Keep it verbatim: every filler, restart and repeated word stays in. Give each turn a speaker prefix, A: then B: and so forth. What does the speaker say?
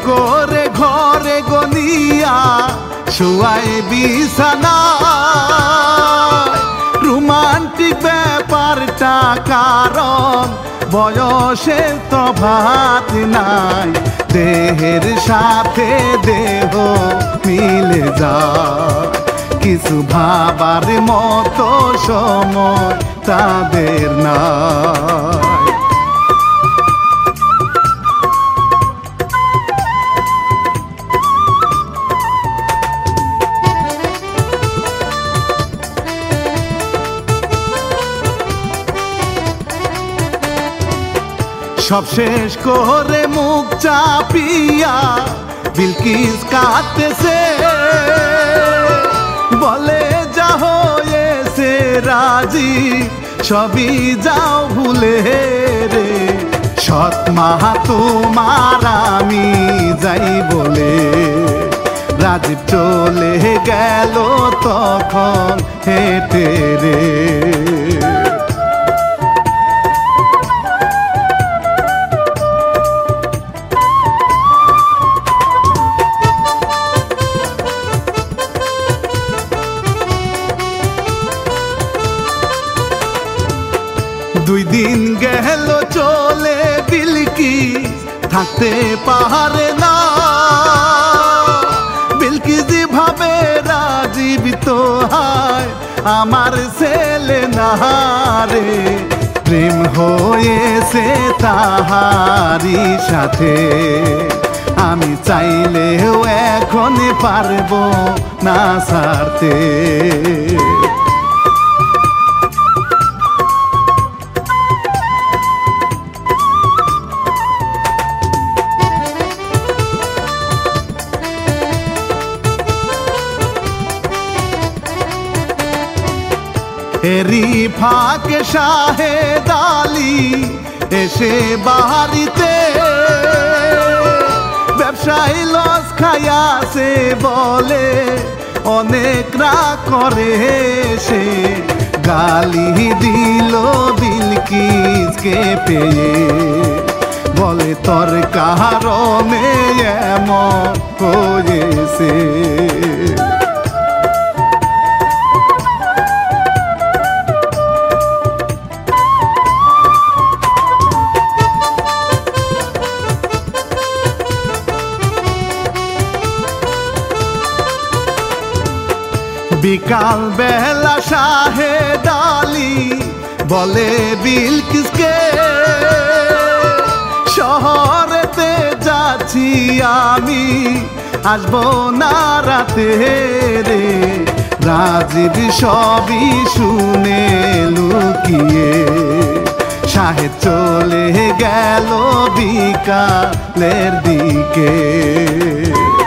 A: করে ঘরে গনিয়া শুয়াই বিছানা রোমান্টিক ব্যাপারটা কারণ বয়সে তফাৎ নাই দেহের সাথে দেহ মিলে যায় কিছু ভাবার মতো সময় তাদের নাই সব শেষ করে মুখ চাপিয়া বিলকিস কাঁদতেছে বলে যা হয়েছে রাজি সবই যাও ভুলে রে সৎ মা তোমার আমি যাই বলে রাজীব চলে গেল তখন হেঁটে রে দুই দিন গেল চলে বিলকিস থাকতে পারে না বিলকিস ভাবে রাজীব তো হায় আমার ছেলে না রে প্রেম হয়েছে তাহারি সাথে আমি চাইলেও এখন পারবো না ছাড়তে এরি ফাঁকে শাহেদ আলী এসে বাড়িতে ব্যবসায়ী লস খাইয়াছে বলে অনেক রাগ করে সে গালি দিল বিলকিসকে পেয়ে বলে তোর কারণে এমন হয়েছে বিকাল বেলা শাহেদ আলী বলে বিলকিসকে শহরেতে যাচ্ছি আমি আসবো না রাতে রে রাজীব সবই শুনে লুকিয়ে শাহেদ চলে গেল বিকালের দিকে।